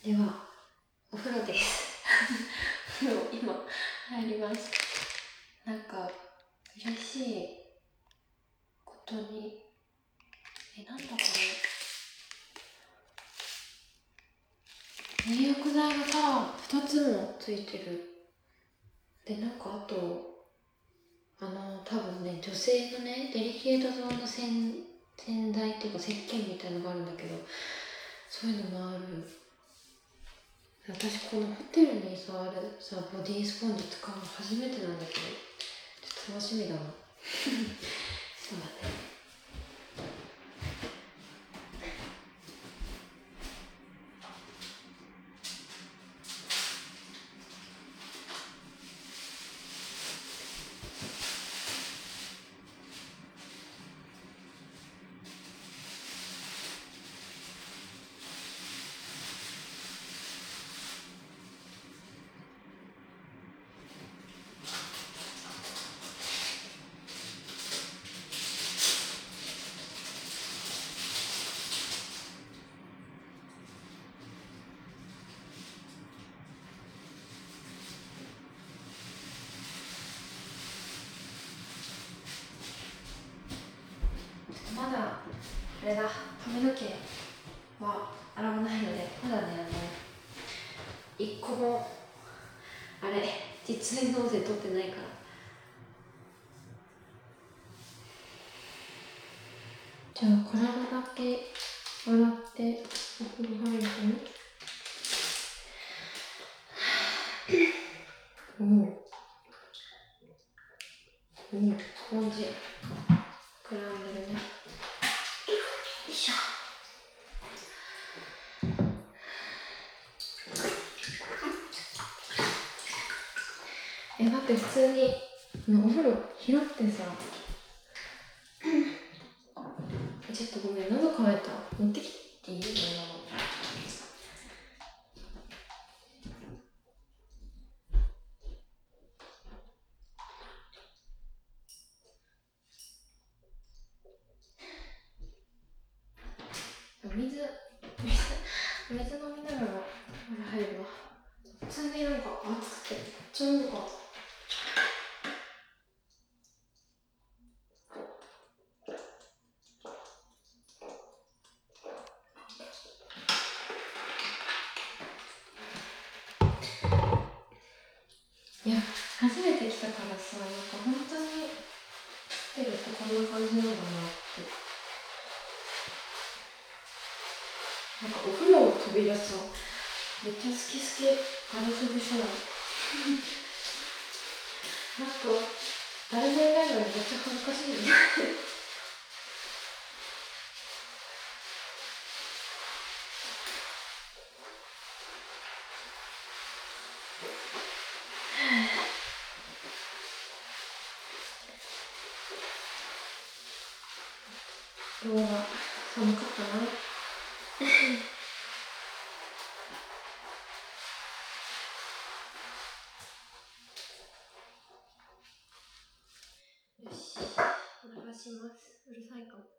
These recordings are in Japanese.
ではお風呂ですお風呂今入ります。なんか嬉しいことになんだこれ、入浴剤がさ2つもついてる。でなんかあと多分ね、女性のねデリケートゾーンの洗剤っていうか石鹸みたいのがあるんだけど、そういうのもある。私このホテルにさあるさボディースポンジ使うの初めてなんだけど、ちょっと楽しみだなそうだね。まだあれだ、髪の毛は洗わないので、まだね一個もあれ実演納税取ってないから。じゃあ体だけ洗ってお風呂入るね。スポンジ膨らんでるね。よいしょ。待って、普通にお風呂広くてさちょっとごめん、喉乾いた。持ってきていいの？水飲みながら入るわ。普通になんか暑くてめっちゃ喉乾いた。いや、初めて来たからさ、なんか本当にホテルってこんな感じなんだなって。なんかお風呂を飛び出すのめっちゃ好きガラスでさなんか誰もいないのにめっちゃ恥ずかしいね今日は寒かったなよし、流します。うるさいかも。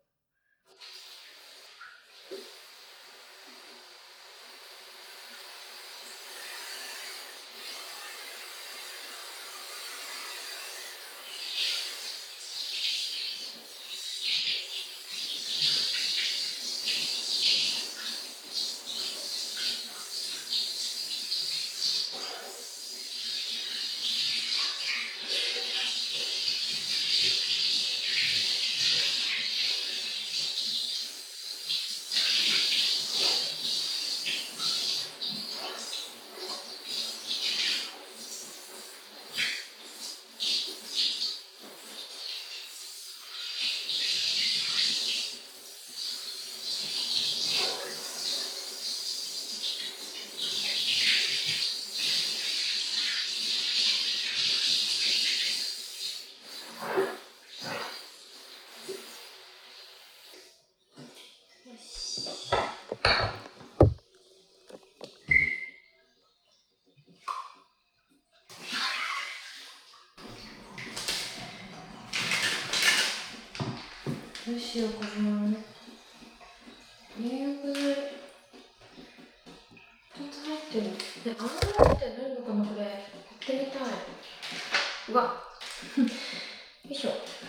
どうしようかな。入浴剤2つでも、あんなのって何のかな、これ。やってみたい。うわ。よいしょ。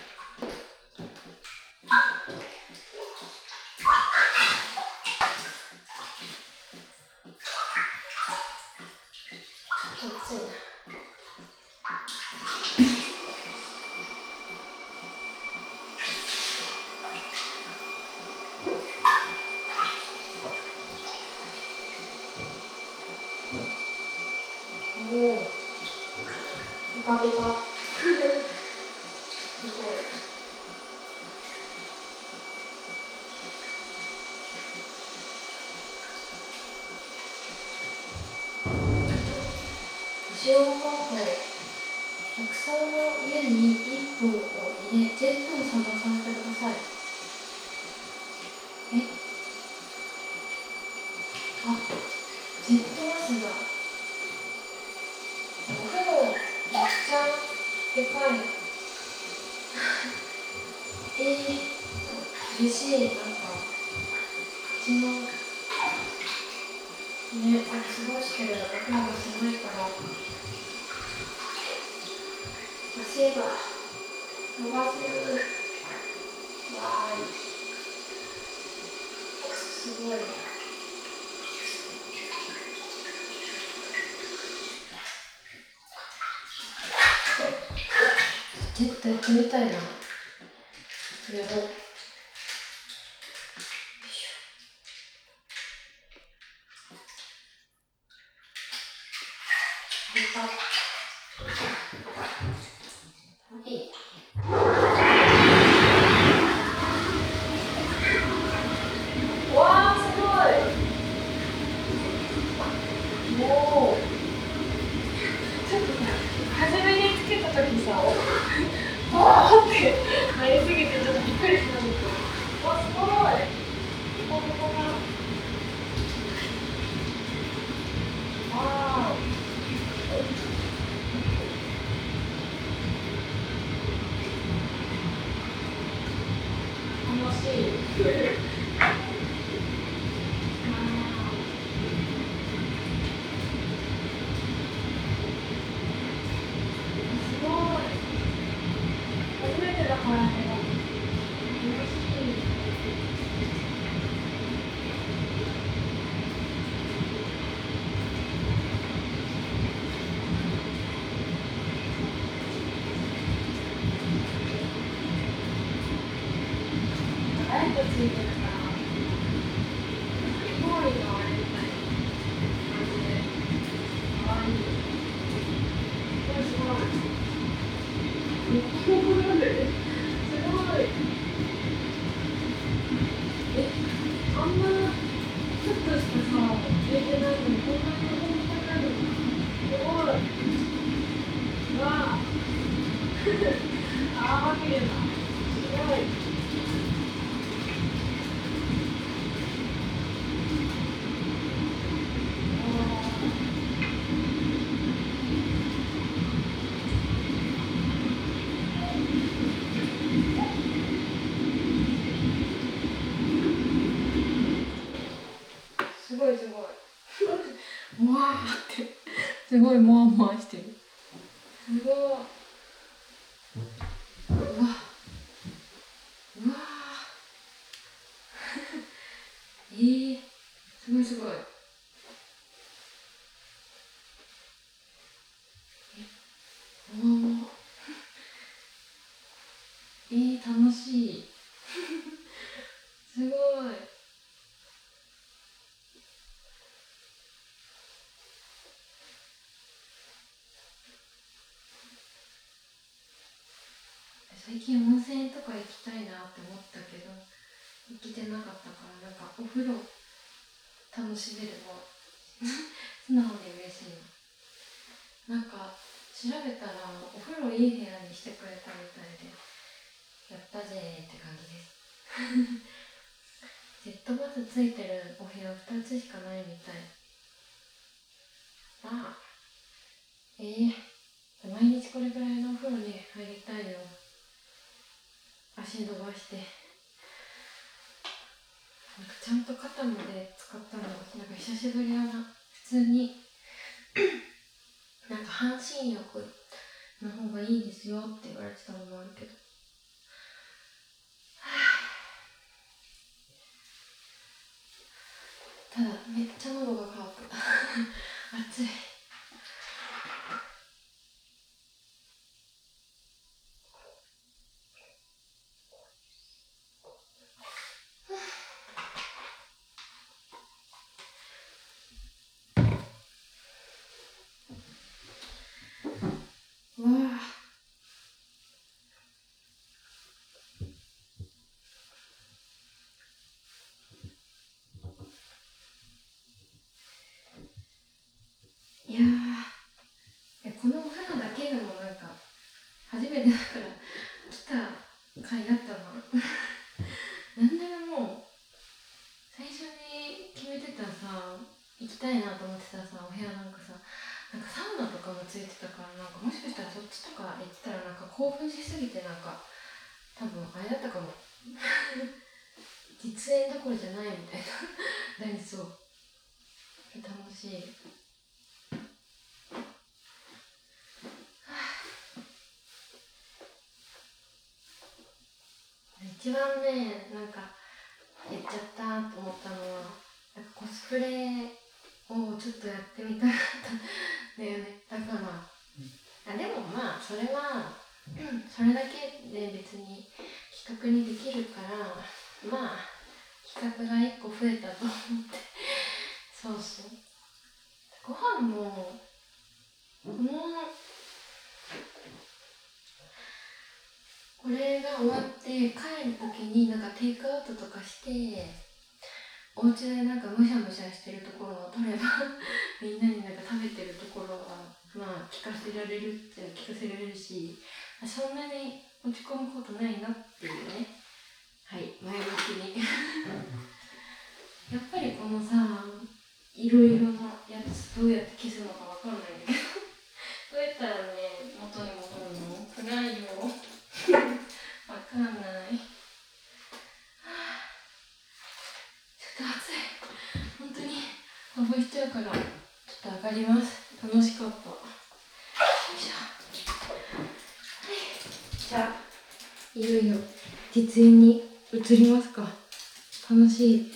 熱いな。おお。バカバカ。すごい。使用方法。客さんの上に一本を入れ、ジェットを探させてください。あ、ジェットバスだ。お風呂、めっちゃでかい。嬉しい。なんか、うちの、ね、過ごしてるお風呂が狭いから、足が伸ばせる。わーい。すごい。ジェットやってみたいな。やろう。はい。わー、すごい。もう、ちょっとさ、初めにつけたときさ、わーってなりすぎてちょっとびっくりしたんですよ。わ、すごい。ポカポカ。わー。楽しい。ライトついてるから、氷のあれみたいな感じで、かわいい。これすごい。すごい。あんなちょっとしかさ、入れてないのに、こんなに本当になるの。すごい。うわぁ。あー、綺麗だ。すごい。すごいすごい。もわーって。すごいもわもわしてる。すごい。うわ。うわー。すごいすごい。もわもわ。楽しい。すごい。最近温泉とか行きたいなって思ったけど、行けてなかったから、なんかお風呂楽しめるの素直に嬉しいな。なんか調べたらお風呂いい部屋にしてくれたみたいで、やったぜーって感じです。ジェットバスついてるお部屋2つしかないみたい。ああ、毎日これぐらいのお風呂に入りたいよ。足伸ばして、なんかちゃんと肩まで使ったのなんか久しぶりだな。 通になんか半身浴の方がいいですよって言われてたのもあるけど、ただめっちゃ喉が渇く暑い。わあ、いやー、このお花だけでもなんか初めてだから来た回だったななんならもう最初に決めてたさ、行きたいなと思ってたさお部屋なんかさ、なんかサウナとかもついてたから、なんかもしかしたらそっちとか行ってたらなんか興奮しすぎてなんか多分あれだったかも実演どころじゃないみたいななりそう。楽しい。一番ね、なんかやっちゃったと思ったのは、なんかコスプレをちょっとやってみたかったんだよね。だから、でもまあそれは、それだけで別に企画にできるから、まあ企画が1個増えたと思ってそうそう。ご飯もこれが終わって帰る時になんかテイクアウトとかしてお家でなんかむしゃむしゃしてるところを撮ればみんなになんか食べてるところはまあ聞かせられるって聞かせられるし、そんなに落ち込むことないなっていうね。はい、前向きにやっぱりこのさ、いろいろなやつどうやって消すのかわかんないんだけどどうやったらね、元に戻るの？暗いよわかんない。ちょっと暑い。本当に飛ばしちゃうから、ちょっと上がります。楽しかった。よいしょ。はい。じゃあ、いよいよ実演に移りますか。楽しい。